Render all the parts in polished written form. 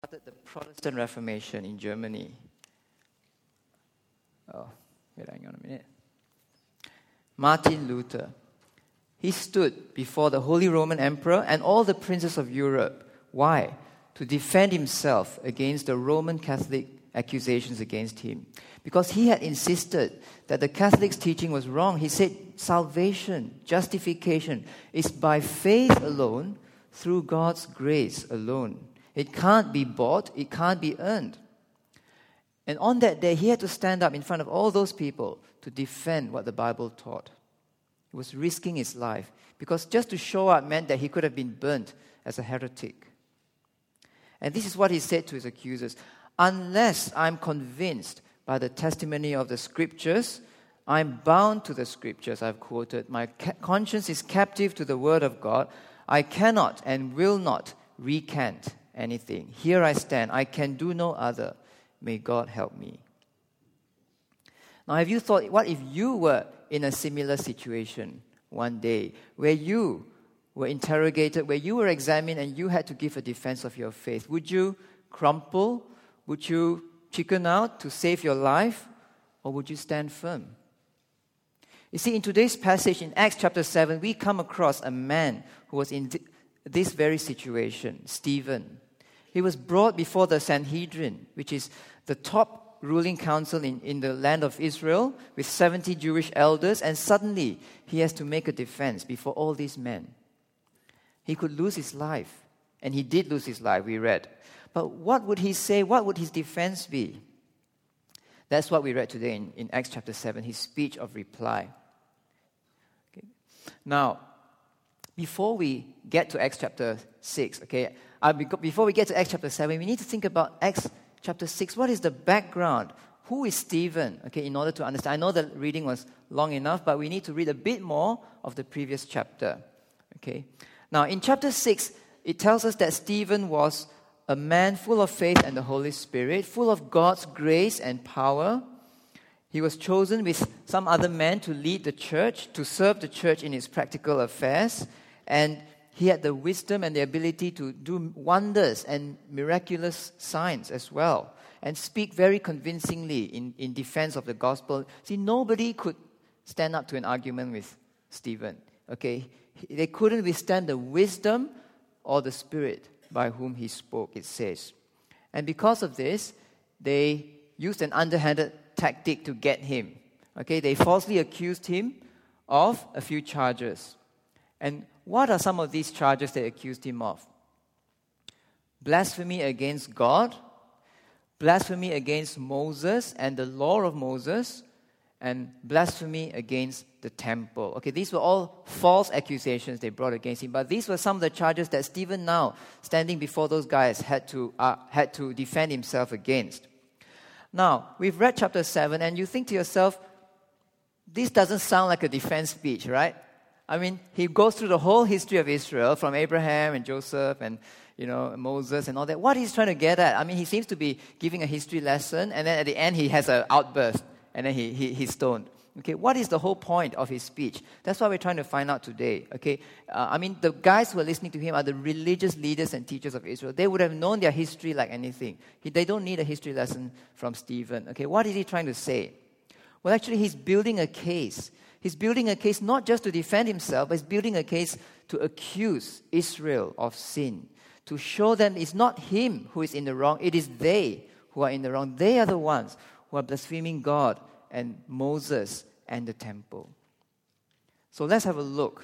started the Protestant Reformation in Germany. Hang on a minute. Martin Luther. He stood before the Holy Roman Emperor and all the princes of Europe. Why? To defend himself against the Roman Catholic accusations against him. Because he had insisted that the Catholics' teaching was wrong. He said salvation, justification, is by faith alone, through God's grace alone. It can't be bought, it can't be earned. And on that day, he had to stand up in front of all those people to defend what the Bible taught. He was risking his life, because just to show up meant that he could have been burnt as a heretic. And this is what he said to his accusers: unless I'm convinced by the testimony of the Scriptures, I'm bound to the Scriptures, I've quoted. My conscience is captive to the Word of God. I cannot and will not recant anything. Here I stand. I can do no other. May God help me. Now, have you thought, what if you were in a similar situation one day, where you were interrogated, where you were examined, and you had to give a defense of your faith? Would you crumple? Would you chicken out to save your life? Or would you stand firm? You see, in today's passage in Acts chapter 7, we come across a man who was in this very situation, Stephen. He was brought before the Sanhedrin, which is the top ruling council in the land of Israel, with 70 Jewish elders, and suddenly he has to make a defense before all these men. He could lose his life, and he did lose his life, we read. But what would he say? What would his defense be? That's what we read today in Acts chapter 7, his speech of reply. Okay. Now, before we get to Acts chapter 6, before we get to Acts chapter 7, we need to think about Acts chapter 6. What is the background? Who is Stephen? Okay, in order to understand. I know the reading was long enough, but we need to read a bit more of the previous chapter. Okay. Now, in chapter 6, it tells us that Stephen was a man full of faith and the Holy Spirit, full of God's grace and power. He was chosen with some other men to lead the church, to serve the church in its practical affairs, and he had the wisdom and the ability to do wonders and miraculous signs as well, and speak very convincingly in defense of the gospel. See, nobody could stand up to an argument with Stephen. Okay, they couldn't withstand the wisdom or the spirit by whom he spoke, it says. And because of this, they used an underhanded tactic to get him. Okay, they falsely accused him of a few charges. And what are some of these charges they accused him of? Blasphemy against God, blasphemy against Moses and the law of Moses, and blasphemy against the temple. Okay, these were all false accusations they brought against him, but these were some of the charges that Stephen, now standing before those guys, had to defend himself against. Now, we've read chapter 7, and you think to yourself, this doesn't sound like a defense speech, right? I mean, he goes through the whole history of Israel, from Abraham and Joseph and Moses and all that. What he's trying to get at? I mean, he seems to be giving a history lesson, and then at the end he has an outburst, and then he's stoned. Okay, what is the whole point of his speech? That's what we're trying to find out today. Okay, the guys who are listening to him are the religious leaders and teachers of Israel. They would have known their history like anything. They don't need a history lesson from Stephen. Okay, what is he trying to say? Well, actually, he's building a case. He's building a case not just to defend himself, but he's building a case to accuse Israel of sin, to show them it's not him who is in the wrong, it is they who are in the wrong. They are the ones who are blaspheming God and Moses and the temple. So let's have a look,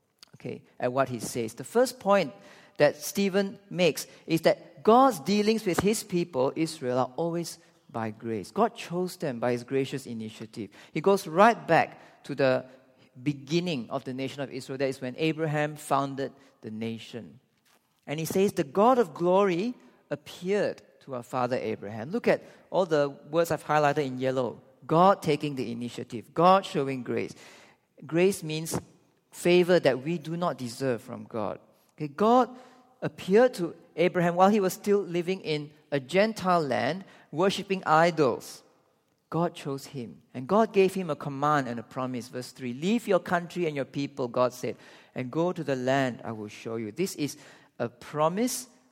at what he says. The first point that Stephen makes is that God's dealings with his people, Israel, are always by grace. God chose them by his gracious initiative. He goes right back to the beginning of the nation of Israel. That is when Abraham founded the nation. And he says, the God of glory appeared to our father Abraham. Look at all the words I've highlighted in yellow. God taking the initiative. God showing grace. Grace means favor that we do not deserve from God. Okay, God appeared to Abraham while he was still living in a Gentile land, worshipping idols. God chose him. And God gave him a command and a promise. Verse 3, leave your country and your people, God said, and go to the land I will show you. This is a promise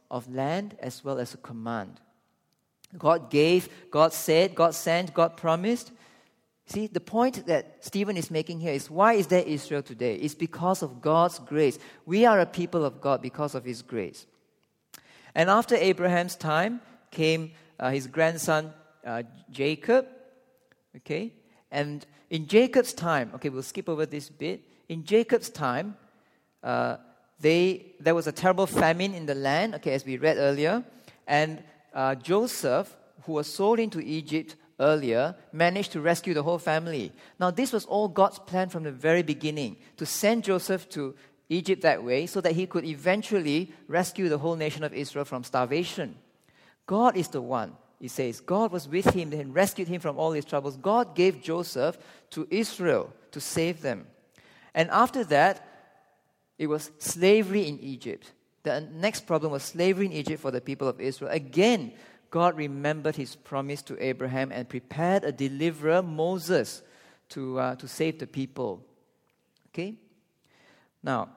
of land as well as a command. God gave, God said, God sent, God promised. See, the point that Stephen is making here is, why is there Israel today? It's because of God's grace. We are a people of God because of His grace. And after Abraham's time came his grandson Jacob. Okay? And in Jacob's time, okay, we'll skip over this bit. In Jacob's time, there was a terrible famine in the land, okay, as we read earlier. And Joseph, who was sold into Egypt earlier, managed to rescue the whole family. Now, this was all God's plan from the very beginning, to send Joseph to Egypt that way so that he could eventually rescue the whole nation of Israel from starvation. God is the one, it says. God was with him and rescued him from all his troubles. God gave Joseph to Israel to save them. And after that, it was slavery in Egypt. The next problem was slavery in Egypt for the people of Israel. Again, God remembered His promise to Abraham and prepared a deliverer, Moses, to save the people. Okay? Now,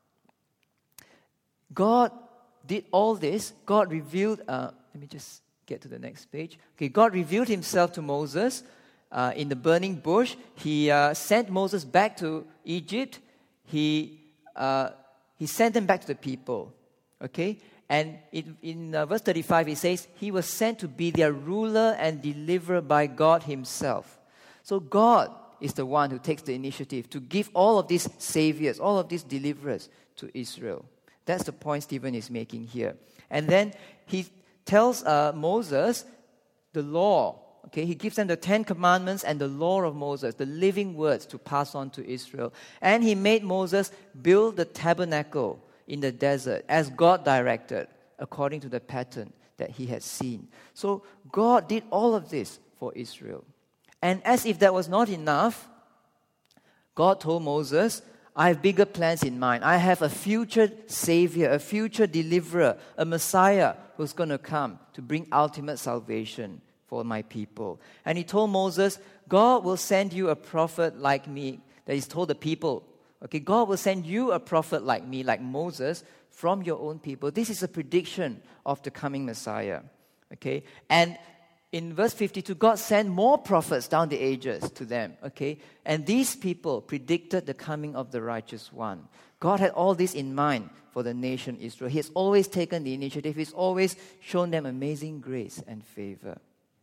God did all this. God revealed, let me just get to the next page. Okay, God revealed Himself to Moses in the burning bush. He sent Moses back to Egypt. He sent them back to the people. Okay? And in verse 35, it says, He was sent to be their ruler and deliverer by God Himself. So God is the one who takes the initiative to give all of these saviors, all of these deliverers to Israel. That's the point Stephen is making here. And then he tells Moses the law. Okay, he gives them the 10 commandments and the law of Moses, the living words to pass on to Israel. And he made Moses build the tabernacle in the desert as God directed, according to the pattern that he had seen. So God did all of this for Israel. And as if that was not enough, God told Moses, I have bigger plans in mind. I have a future Savior, a future deliverer, a Messiah who's going to come to bring ultimate salvation for my people. And he told Moses, God will send you a prophet like me. That he's told the people, okay, God will send you a prophet like me, like Moses, from your own people. This is a prediction of the coming Messiah. Okay, and in verse 52, God sent more prophets down the ages to them. Okay, and these people predicted the coming of the righteous one. God had all this in mind for the nation Israel. He has always taken the initiative. He's always shown them amazing grace and favor.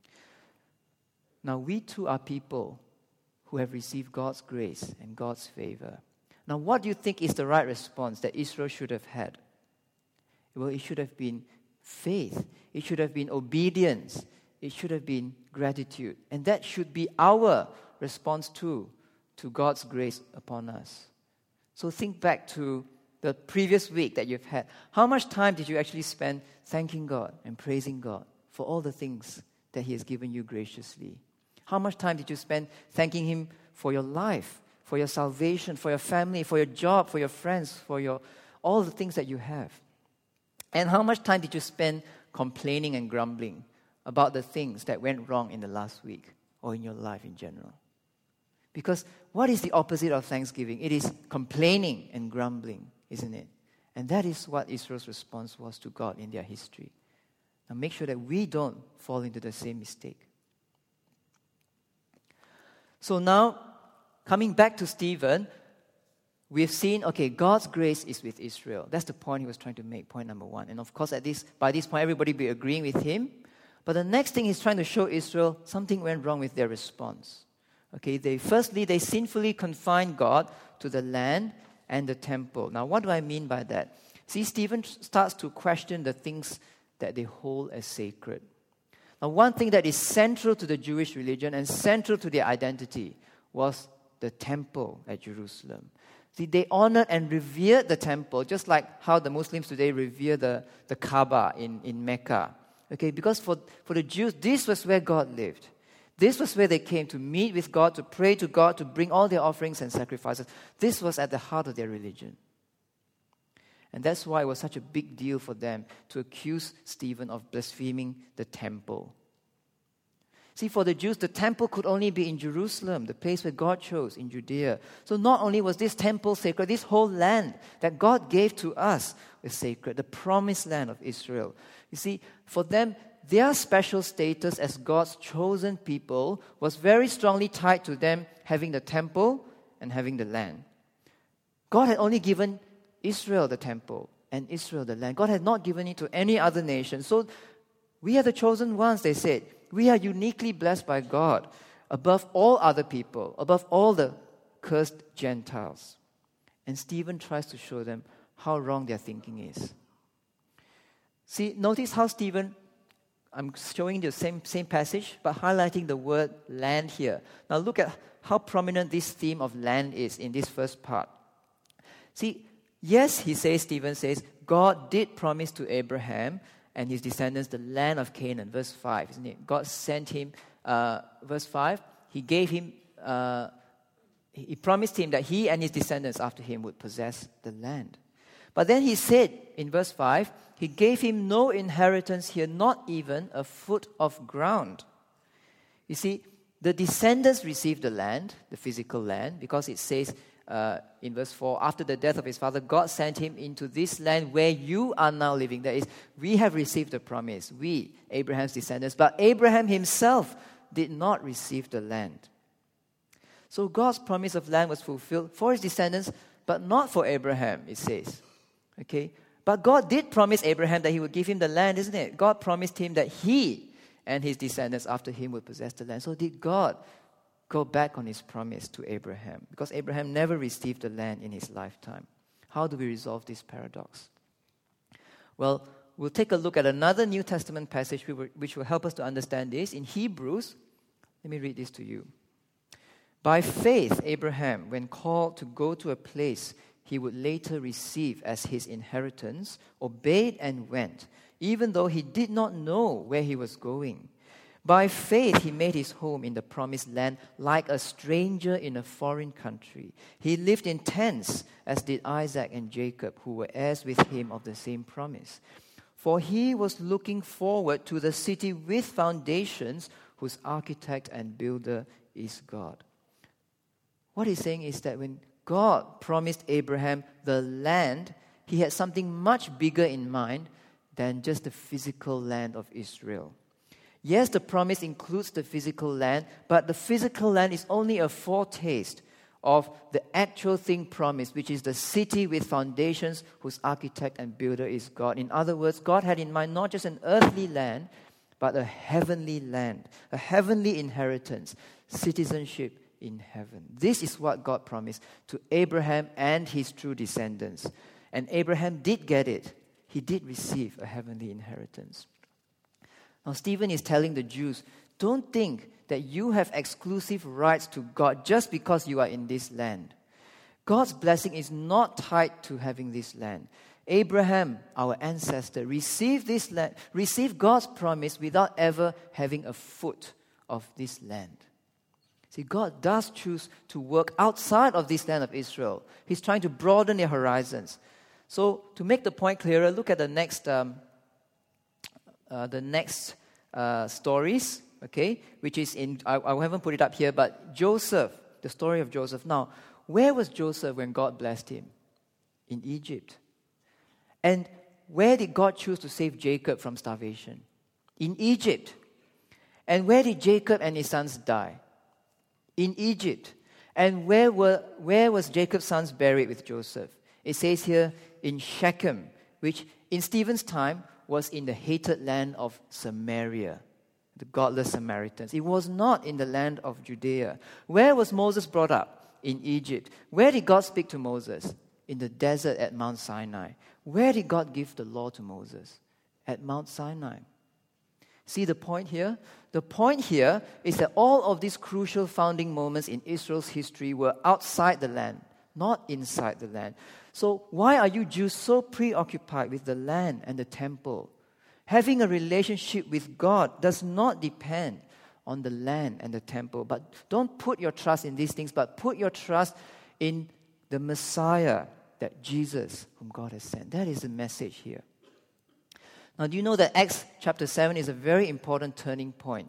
Now, we too are people who have received God's grace and God's favor. Now, what do you think is the right response that Israel should have had? Well, it should have been faith. It should have been obedience. It should have been gratitude. And that should be our response too to God's grace upon us. So think back to the previous week that you've had. How much time did you actually spend thanking God and praising God for all the things that He has given you graciously? How much time did you spend thanking Him for your life, for your salvation, for your family, for your job, for your friends, for all the things that you have? And how much time did you spend complaining and grumbling about the things that went wrong in the last week or in your life in general? Because what is the opposite of thanksgiving? It is complaining and grumbling, isn't it? And that is what Israel's response was to God in their history. Now make sure that we don't fall into the same mistake. So now, coming back to Stephen, we've seen, okay, God's grace is with Israel. That's the point he was trying to make, point number one. And of course, by this point, everybody will be agreeing with him. But the next thing he's trying to show Israel, something went wrong with their response. Okay, they sinfully confined God to the land and the temple. Now, what do I mean by that? See, Stephen starts to question the things that they hold as sacred. Now, one thing that is central to the Jewish religion and central to their identity was the temple at Jerusalem. See, they honored and revered the temple, just like how the Muslims today revere the Kaaba in Mecca. Okay, because for the Jews, this was where God lived. This was where they came to meet with God, to pray to God, to bring all their offerings and sacrifices. This was at the heart of their religion. And that's why it was such a big deal for them to accuse Stephen of blaspheming the temple. See, for the Jews, the temple could only be in Jerusalem, the place where God chose, in Judea. So not only was this temple sacred, this whole land that God gave to us was sacred, the promised land of Israel. You see, for them, their special status as God's chosen people was very strongly tied to them having the temple and having the land. God had only given Israel the temple and Israel the land. God had not given it to any other nation. So we are the chosen ones, they said. We are uniquely blessed by God above all other people, above all the cursed Gentiles. And Stephen tries to show them how wrong their thinking is. See, notice how Stephen, I'm showing you the same passage, but highlighting the word land here. Now look at how prominent this theme of land is in this first part. See, yes, Stephen says, God did promise to Abraham and his descendants the land of Canaan, verse 5, isn't it? God sent him, verse 5, he gave him, he promised him that he and his descendants after him would possess the land. But then he said in verse 5, he gave him no inheritance here, not even a foot of ground. You see, the descendants received the land, the physical land, because it says in verse 4, after the death of his father, God sent him into this land where you are now living. That is, we have received the promise, we, Abraham's descendants, but Abraham himself did not receive the land. So God's promise of land was fulfilled for his descendants, but not for Abraham, it says. Okay? But God did promise Abraham that he would give him the land, isn't it? God promised him that he and his descendants after him would possess the land. So did God go back on his promise to Abraham? Because Abraham never received the land in his lifetime. How do we resolve this paradox? Well, we'll take a look at another New Testament passage which will help us to understand this. In Hebrews, let me read this to you. By faith, Abraham, when called to go to a place he would later receive as his inheritance, obeyed and went, even though he did not know where he was going. By faith, he made his home in the promised land like a stranger in a foreign country. He lived in tents, as did Isaac and Jacob, who were heirs with him of the same promise. For he was looking forward to the city with foundations, whose architect and builder is God. What he's saying is that when God promised Abraham the land, he had something much bigger in mind than just the physical land of Israel. Yes, the promise includes the physical land, but the physical land is only a foretaste of the actual thing promised, which is the city with foundations whose architect and builder is God. In other words, God had in mind not just an earthly land, but a heavenly land, a heavenly inheritance, citizenship in heaven. This is what God promised to Abraham and his true descendants. And Abraham did get it. He did receive a heavenly inheritance. Now, Stephen is telling the Jews, don't think that you have exclusive rights to God just because you are in this land. God's blessing is not tied to having this land. Abraham, our ancestor, received this land, received God's promise without ever having a foot of this land. See, God does choose to work outside of this land of Israel. He's trying to broaden their horizons. So, to make the point clearer, look at the next stories, okay, which is in, I haven't put it up here, but Joseph, the story of Joseph. Now, where was Joseph when God blessed him? In Egypt. And where did God choose to save Jacob from starvation? In Egypt. And where did Jacob and his sons die? In Egypt. And where was Jacob's sons buried with Joseph? It says here in Shechem, which in Stephen's time was in the hated land of Samaria, the godless Samaritans. It was not in the land of Judea. Where was Moses brought up? In Egypt. Where did God speak to Moses? In the desert at Mount Sinai. Where did God give the law to Moses? At Mount Sinai. See the point here? The point here is that all of these crucial founding moments in Israel's history were outside the land, not inside the land. So why are you Jews so preoccupied with the land and the temple? Having a relationship with God does not depend on the land and the temple. But don't put your trust in these things, but put your trust in the Messiah, that Jesus, whom God has sent. That is the message here. Now, do you know that Acts chapter 7 is a very important turning point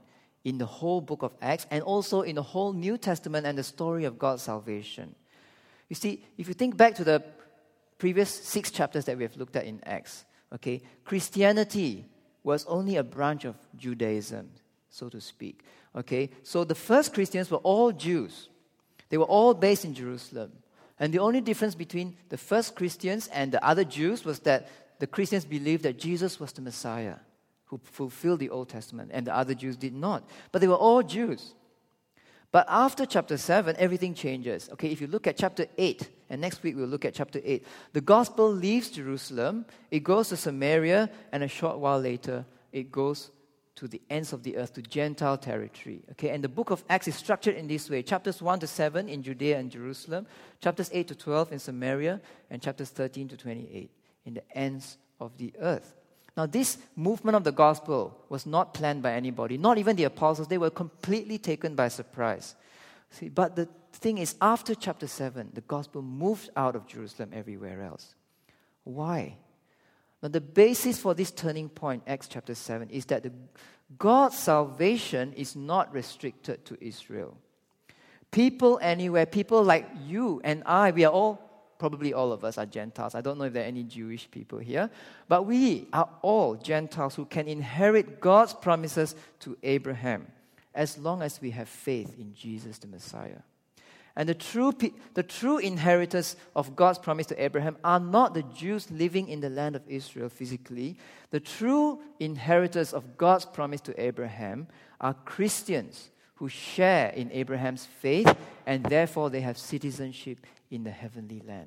in the whole book of Acts and also in the whole New Testament and the story of God's salvation. You see, if you think back to the previous 6 chapters that we have looked at in Acts, okay, Christianity was only a branch of Judaism, so to speak. Okay, so the first Christians were all Jews. They were all based in Jerusalem. And the only difference between the first Christians and the other Jews was that the Christians believed that Jesus was the Messiah who fulfilled the Old Testament, and the other Jews did not. But they were all Jews. But after chapter 7, everything changes. Okay, if you look at chapter 8, and next week we'll look at chapter 8, the gospel leaves Jerusalem, it goes to Samaria, and a short while later, it goes to the ends of the earth, to Gentile territory. Okay, and the book of Acts is structured in this way. Chapters 1 to 7 in Judea and Jerusalem, chapters 8 to 12 in Samaria, and chapters 13 to 28 in the ends of the earth. Now, this movement of the gospel was not planned by anybody, not even the apostles. They were completely taken by surprise. See, but the thing is, after chapter 7, the gospel moved out of Jerusalem everywhere else. Why? Now, the basis for this turning point, Acts chapter 7, is that God's salvation is not restricted to Israel. People anywhere, people like you and I, we are all, probably all of us are Gentiles. I don't know if there are any Jewish people here. But we are all Gentiles who can inherit God's promises to Abraham as long as we have faith in Jesus the Messiah. And the true inheritors of God's promise to Abraham are not the Jews living in the land of Israel physically. The true inheritors of God's promise to Abraham are Christians who share in Abraham's faith, and therefore they have citizenship in the heavenly land.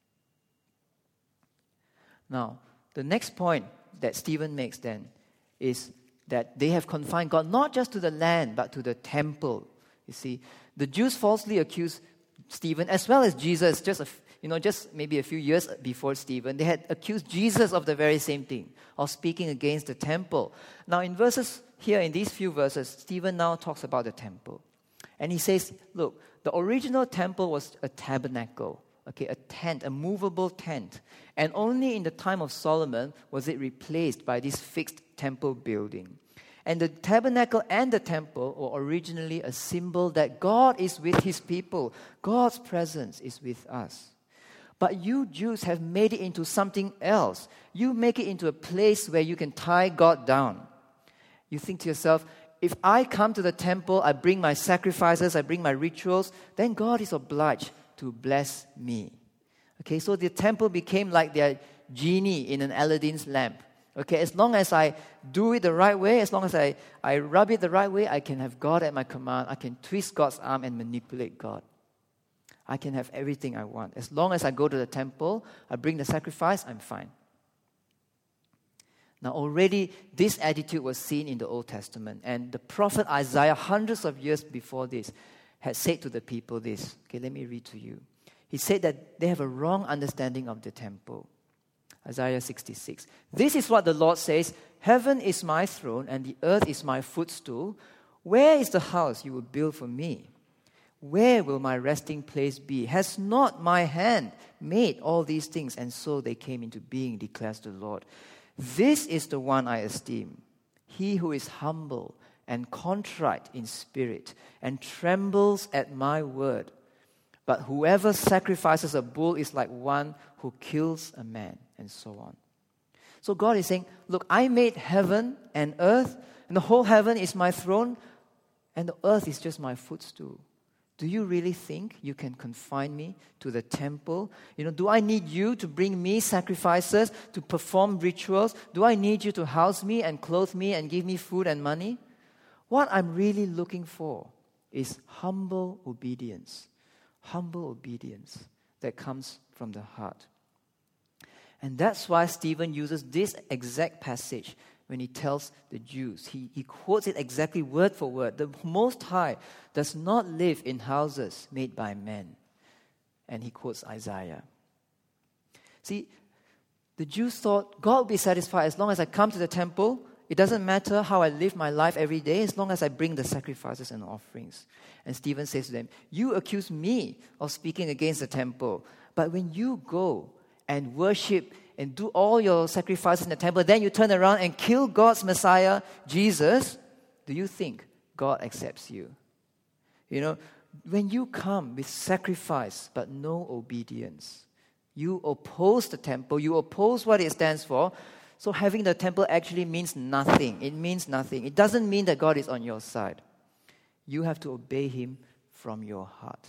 Now, the next point that Stephen makes then is that they have confined God not just to the land, but to the temple. You see, the Jews falsely accused Stephen, as well as Jesus, just maybe a few years before Stephen, they had accused Jesus of the very same thing, of speaking against the temple. Now, in these few verses, Stephen now talks about the temple. And he says, look, the original temple was a tabernacle, okay, a tent, a movable tent. And only in the time of Solomon was it replaced by this fixed temple building. And the tabernacle and the temple were originally a symbol that God is with His people. God's presence is with us. But you Jews have made it into something else. You make it into a place where you can tie God down. You think to yourself, if I come to the temple, I bring my sacrifices, I bring my rituals, then God is obliged to bless me. Okay, so the temple became like their genie in an Aladdin's lamp. Okay, as long as I do it the right way, as long as I rub it the right way, I can have God at my command. I can twist God's arm and manipulate God. I can have everything I want. As long as I go to the temple, I bring the sacrifice, I'm fine. Now already this attitude was seen in the Old Testament, and the prophet Isaiah, hundreds of years before this, had said to the people this. Okay, let me read to you. He said that they have a wrong understanding of the temple. Isaiah 66. This is what the Lord says, heaven is my throne and the earth is my footstool. Where is the house you will build for me? Where will my resting place be? Has not my hand made all these things? And so they came into being, declares the Lord. This is the one I esteem, he who is humble and contrite in spirit and trembles at my word. But whoever sacrifices a bull is like one who kills a man, and so on. So God is saying, look, I made heaven and earth, and the whole heaven is my throne, and the earth is just my footstool. Do you really think you can confine me to the temple? Do I need you to bring me sacrifices, to perform rituals? Do I need you to house me and clothe me and give me food and money? What I'm really looking for is humble obedience. Humble obedience that comes from the heart. And that's why Stephen uses this exact passage when he tells the Jews. He quotes it exactly word for word. The Most High does not live in houses made by men. And he quotes Isaiah. See, the Jews thought God will be satisfied as long as I come to the temple. It doesn't matter how I live my life every day as long as I bring the sacrifices and offerings. And Stephen says to them, you accuse me of speaking against the temple. But when you go and worship and do all your sacrifices in the temple, then you turn around and kill God's Messiah, Jesus, do you think God accepts you. You know, when you come with sacrifice but no obedience, you oppose the temple, you oppose what it stands for. So having the temple actually means nothing. It means nothing. It doesn't mean that God is on your side. You have to obey Him from your heart.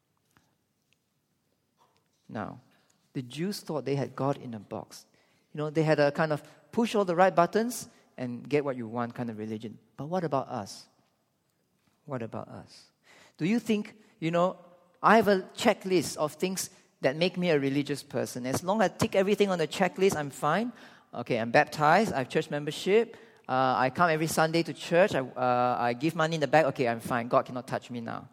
Now, the Jews thought they had God in a box. You know, they had a kind of push all the right buttons and get what you want kind of religion. But what about us? What about us? Do you think, you know, I have a checklist of things that make me a religious person. As long as I tick everything on the checklist, I'm fine. Okay, I'm baptized, I have church membership, I come every Sunday to church, I give money in the bank, okay, I'm fine. God cannot touch me now.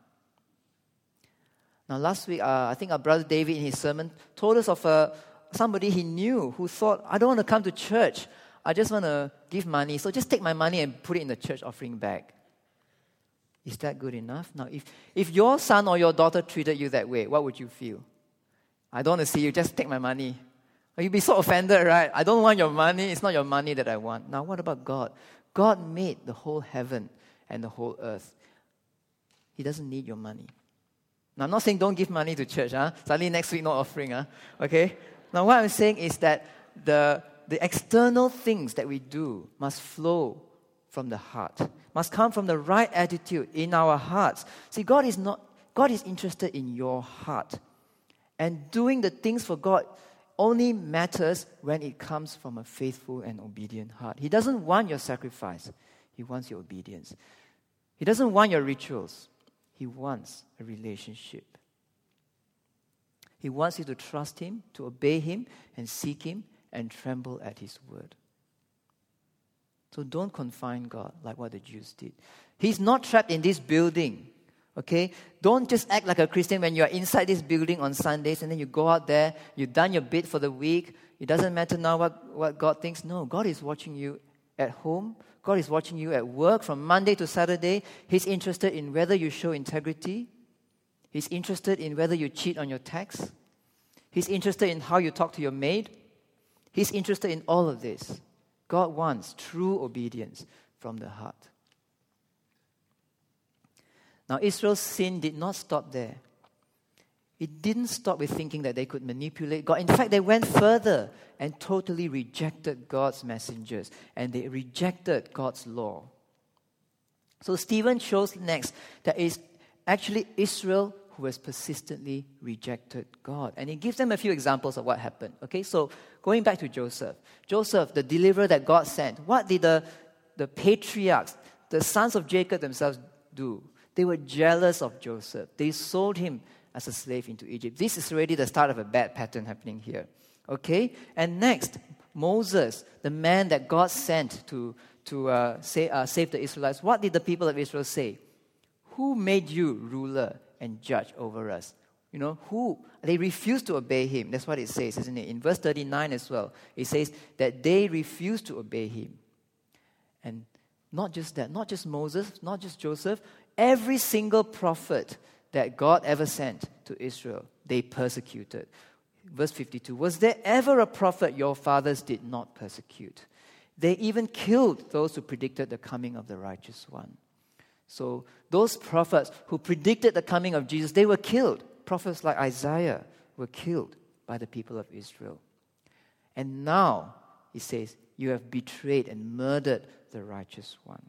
Now, last week, I think our brother David in his sermon told us of somebody he knew who thought, I don't want to come to church. I just want to give money. So just take my money and put it in the church offering bag. Is that good enough? Now, if your son or your daughter treated you that way, what would you feel? I don't want to see you, just take my money. You'd be so offended, right? I don't want your money. It's not your money that I want. Now, what about God? God made the whole heaven and the whole earth. He doesn't need your money. Now, I'm not saying don't give money to church. Suddenly next week, no offering. Okay? Now, what I'm saying is that the external things that we do must flow from the heart, must come from the right attitude in our hearts. See, God is interested in your heart. And doing the things for God only matters when it comes from a faithful and obedient heart. He doesn't want your sacrifice. He wants your obedience. He doesn't want your rituals. He wants a relationship. He wants you to trust Him, to obey Him, and seek Him, and tremble at His word. So don't confine God like what the Jews did. He's not trapped in this building. Okay? Don't just act like a Christian when you're inside this building on Sundays and then you go out there, you've done your bit for the week. It doesn't matter now what God thinks. No, God is watching you at home. God is watching you at work from Monday to Saturday. He's interested in whether you show integrity. He's interested in whether you cheat on your tax. He's interested in how you talk to your maid. He's interested in all of this. God wants true obedience from the heart. Now, Israel's sin did not stop there. It didn't stop with thinking that they could manipulate God. In fact, they went further and totally rejected God's messengers, and they rejected God's law. So Stephen shows next that it's actually Israel who has persistently rejected God. And he gives them a few examples of what happened. Okay, so going back to Joseph. Joseph, the deliverer that God sent. What did the patriarchs, the sons of Jacob themselves do? They were jealous of Joseph. They sold him as a slave into Egypt. This is already the start of a bad pattern happening here. Okay? And next, Moses, the man that God sent to save the Israelites. What did the people of Israel say? Who made you ruler and judge over us? You know, who? They refused to obey him. That's what it says, isn't it? In verse 39 as well, it says that they refused to obey him. And not just that, not just Moses, not just Joseph, every single prophet that God ever sent to Israel, they persecuted. Verse 52, was there ever a prophet your fathers did not persecute? They even killed those who predicted the coming of the righteous one. So those prophets who predicted the coming of Jesus, they were killed. Prophets like Isaiah were killed by the people of Israel. And now, he says, you have betrayed and murdered the righteous one.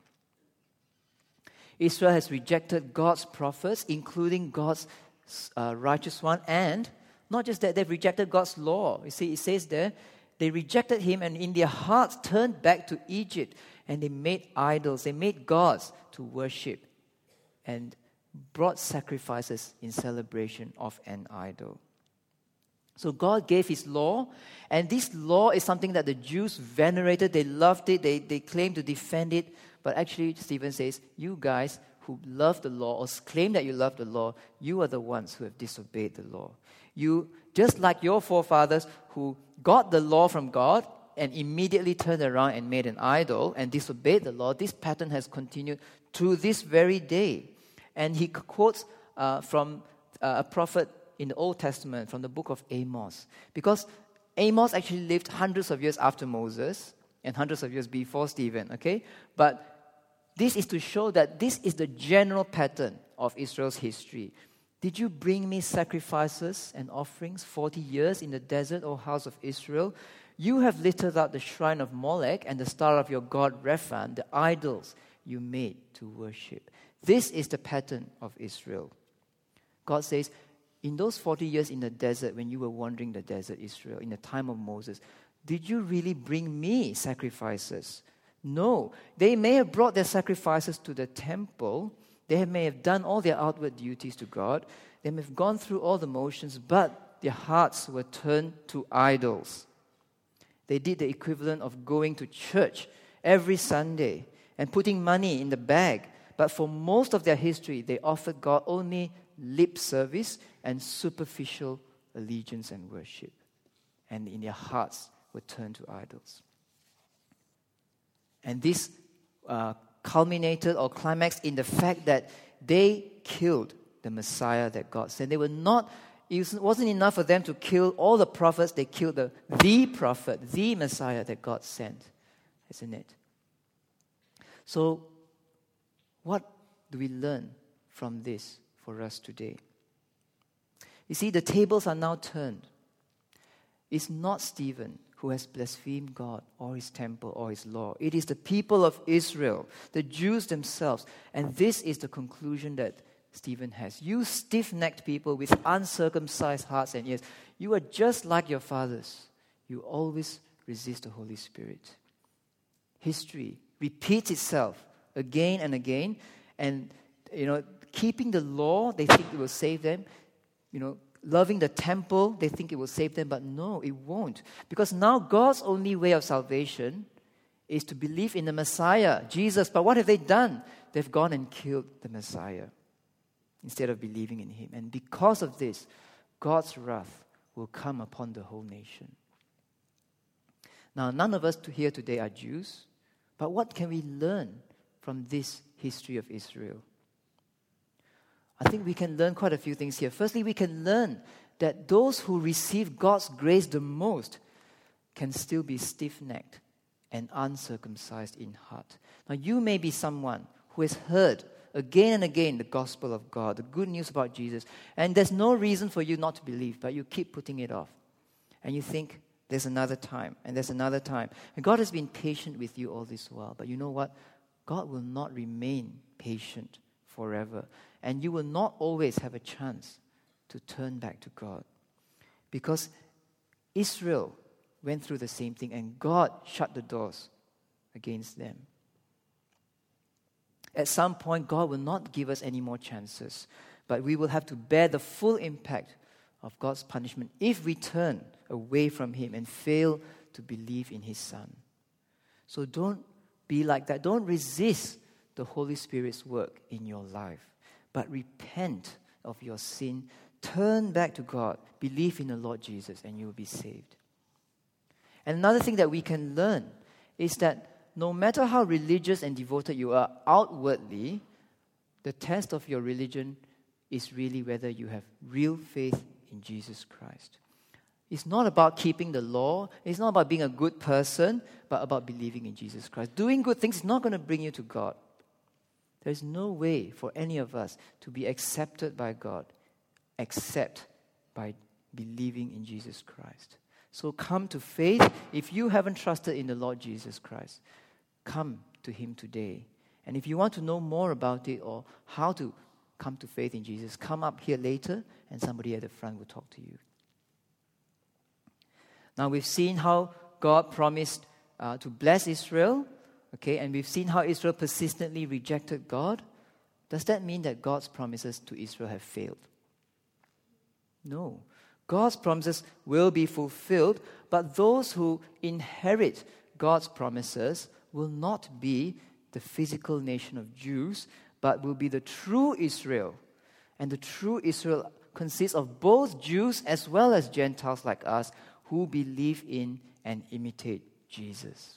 Israel has rejected God's prophets, including God's righteous one, and not just that, they've rejected God's law. You see, it says there, they rejected him and in their hearts turned back to Egypt, and they made idols, they made gods to worship, and brought sacrifices in celebration of an idol. So God gave His law, and this law is something that the Jews venerated, they loved it, they claimed to defend it. But actually, Stephen says, you guys who love the law or claim that you love the law, you are the ones who have disobeyed the law. You, just like your forefathers who got the law from God and immediately turned around and made an idol and disobeyed the law, this pattern has continued to this very day. And he quotes from a prophet in the Old Testament, from the book of Amos. Because Amos actually lived hundreds of years after Moses and hundreds of years before Stephen, okay? But This is to show that this is the general pattern of Israel's history. Did you bring me sacrifices and offerings 40 years in the desert, O house of Israel? You have lifted up the shrine of Molech and the star of your god Rephan, the idols you made to worship. This is the pattern of Israel. God says, in those 40 years in the desert, when you were wandering the desert, Israel, in the time of Moses, did you really bring me sacrifices? No. They may have brought their sacrifices to the temple. They may have done all their outward duties to God. They may have gone through all the motions, but their hearts were turned to idols. They did the equivalent of going to church every Sunday and putting money in the bag. But for most of their history, they offered God only lip service and superficial allegiance and worship. And in their hearts were turned to idols. And this culminated or climaxed in the fact that they killed the Messiah that God sent. They were not, it wasn't enough for them to kill all the prophets. They killed the prophet, the Messiah that God sent, isn't it? So, what do we learn from this for us today? You see, the tables are now turned. It's not Stephen who has blasphemed God or his temple or his law. It is the people of Israel, the Jews themselves. And this is the conclusion that Stephen has. You stiff-necked people with uncircumcised hearts and ears, you are just like your fathers. You always resist the Holy Spirit. History repeats itself again and again. And, keeping the law, they think it will save them. Loving the temple, they think it will save them, but no, it won't. Because now God's only way of salvation is to believe in the Messiah, Jesus. But what have they done? They've gone and killed the Messiah instead of believing in him. And because of this, God's wrath will come upon the whole nation. Now, none of us here today are Jews, but what can we learn from this history of Israel? I think we can learn quite a few things here. Firstly, we can learn that those who receive God's grace the most can still be stiff-necked and uncircumcised in heart. Now, you may be someone who has heard again and again the gospel of God, the good news about Jesus, and there's no reason for you not to believe, but you keep putting it off. And you think, there's another time, and there's another time. And God has been patient with you all this while, but you know what? God will not remain patient forever. And you will not always have a chance to turn back to God. Because Israel went through the same thing and God shut the doors against them. At some point, God will not give us any more chances, but we will have to bear the full impact of God's punishment if we turn away from Him and fail to believe in His Son. So don't be like that. Don't resist the Holy Spirit's work in your life. But repent of your sin, turn back to God, believe in the Lord Jesus, and you will be saved. And another thing that we can learn is that no matter how religious and devoted you are outwardly, the test of your religion is really whether you have real faith in Jesus Christ. It's not about keeping the law, it's not about being a good person, but about believing in Jesus Christ. Doing good things is not going to bring you to God. There's no way for any of us to be accepted by God except by believing in Jesus Christ. So come to faith. If you haven't trusted in the Lord Jesus Christ, come to Him today. And if you want to know more about it or how to come to faith in Jesus, come up here later and somebody at the front will talk to you. Now we've seen how God promised to bless Israel. Okay, and we've seen how Israel persistently rejected God. Does that mean that God's promises to Israel have failed? No. God's promises will be fulfilled, but those who inherit God's promises will not be the physical nation of Jews, but will be the true Israel. And the true Israel consists of both Jews as well as Gentiles like us who believe in and imitate Jesus.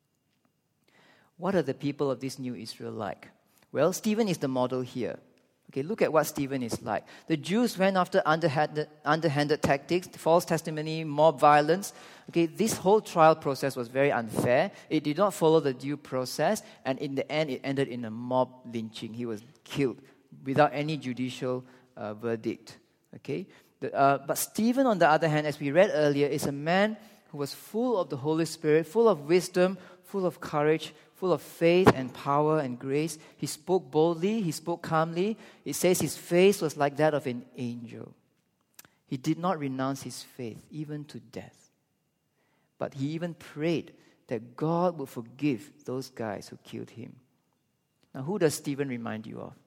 What are the people of this new Israel like? Well, Stephen is the model here. Okay, look at what Stephen is like. The Jews went after underhanded tactics, false testimony, mob violence. Okay, this whole trial process was very unfair. It did not follow the due process, and in the end, it ended in a mob lynching. He was killed without any judicial verdict. Okay, but Stephen, on the other hand, as we read earlier, is a man who was full of the Holy Spirit, full of wisdom, full of courage, full of faith and power and grace. He spoke boldly, he spoke calmly. It says his face was like that of an angel. He did not renounce his faith, even to death. But he even prayed that God would forgive those guys who killed him. Now, who does Stephen remind you of?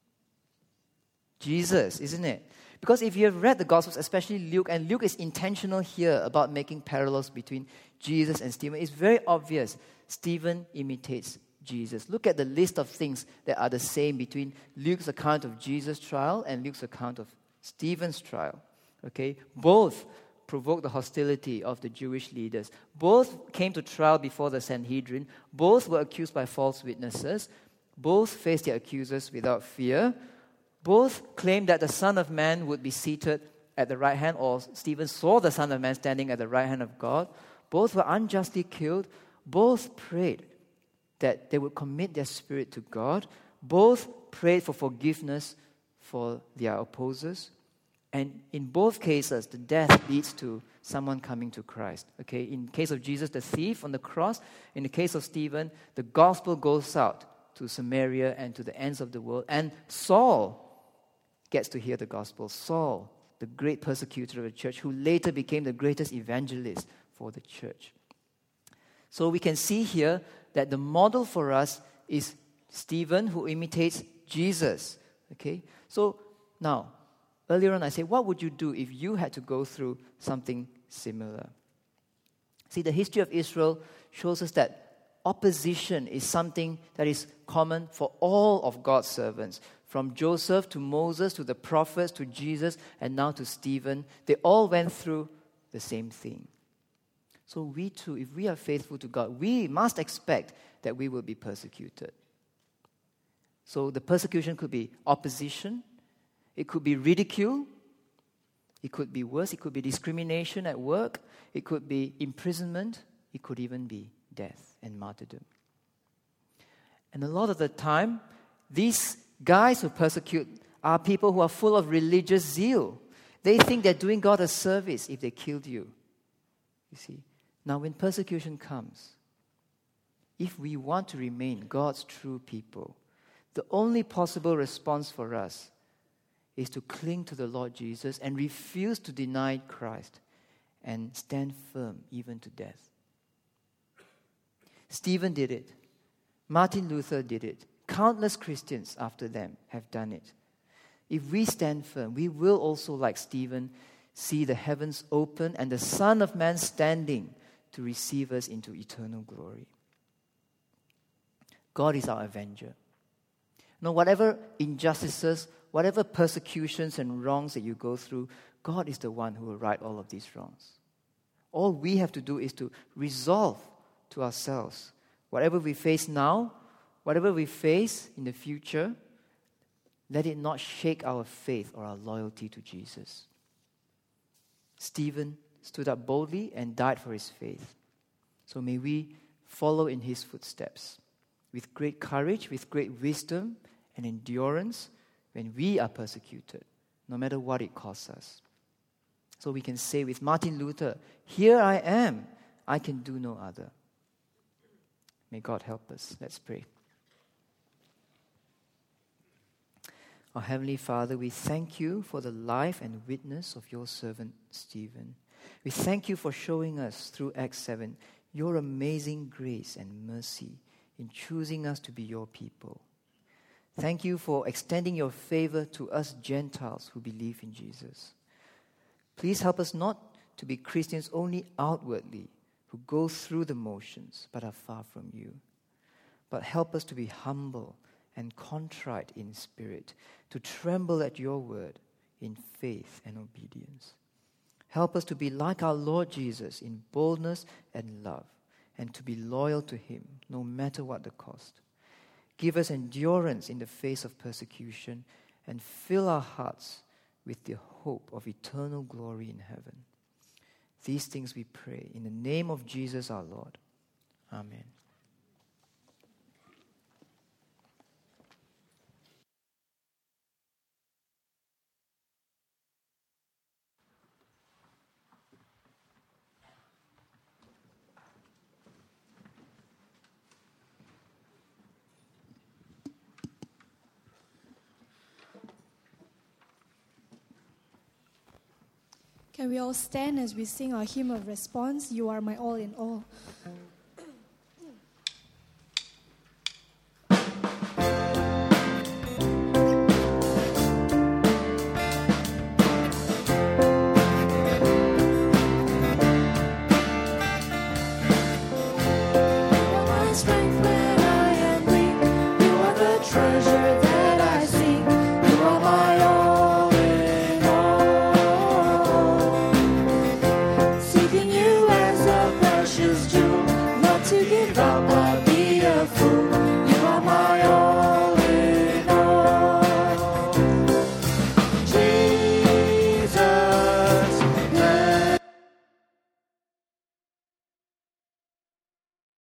Jesus, isn't it? Because if you have read the Gospels, especially Luke, and Luke is intentional here about making parallels between Jesus and Stephen, it's very obvious Stephen imitates Jesus. Look at the list of things that are the same between Luke's account of Jesus' trial and Luke's account of Stephen's trial. Okay, both provoked the hostility of the Jewish leaders. Both came to trial before the Sanhedrin. Both were accused by false witnesses. Both faced their accusers without fear. Both claimed that the Son of Man would be seated at the right hand, or Stephen saw the Son of Man standing at the right hand of God. Both were unjustly killed. Both prayed that they would commit their spirit to God. Both prayed for forgiveness for their opposers. And in both cases, the death leads to someone coming to Christ. Okay, in the case of Jesus, the thief on the cross. In the case of Stephen, the gospel goes out to Samaria and to the ends of the world. And Saul gets to hear the gospel. Saul, the great persecutor of the church, who later became the greatest evangelist for the church. So we can see here that the model for us is Stephen, who imitates Jesus. Okay? So now, earlier on I said, what would you do if you had to go through something similar? See, the history of Israel shows us that opposition is something that is common for all of God's servants. From Joseph to Moses to the prophets to Jesus and now to Stephen, they all went through the same thing. So we too, if we are faithful to God, we must expect that we will be persecuted. So the persecution could be opposition, it could be ridicule, it could be worse, it could be discrimination at work, it could be imprisonment, it could even be death and martyrdom. And a lot of the time, these guys who persecute are people who are full of religious zeal. They think they're doing God a service if they killed you. You see? Now, when persecution comes, if we want to remain God's true people, the only possible response for us is to cling to the Lord Jesus and refuse to deny Christ and stand firm even to death. Stephen did it. Martin Luther did it. Countless Christians after them have done it. If we stand firm, we will also, like Stephen, see the heavens open and the Son of Man standing to receive us into eternal glory. God is our avenger. No, whatever injustices, whatever persecutions and wrongs that you go through, God is the one who will right all of these wrongs. All we have to do is to resolve to ourselves, whatever we face now, whatever we face in the future, let it not shake our faith or our loyalty to Jesus. Stephen stood up boldly and died for his faith. So may we follow in his footsteps with great courage, with great wisdom and endurance when we are persecuted, no matter what it costs us. So we can say with Martin Luther, "Here I am, I can do no other." May God help us. Let's pray. Our Heavenly Father, we thank you for the life and witness of your servant Stephen. We thank you for showing us through Acts 7 your amazing grace and mercy in choosing us to be your people. Thank you for extending your favor to us Gentiles who believe in Jesus. Please help us not to be Christians only outwardly, who go through the motions but are far from you. But help us to be humble and contrite in spirit, to tremble at your word in faith and obedience. Help us to be like our Lord Jesus in boldness and love, and to be loyal to him no matter what the cost. Give us endurance in the face of persecution, and fill our hearts with the hope of eternal glory in heaven. These things we pray in the name of Jesus our Lord. Amen. Can we all stand as we sing our hymn of response, You Are My All in All? To give up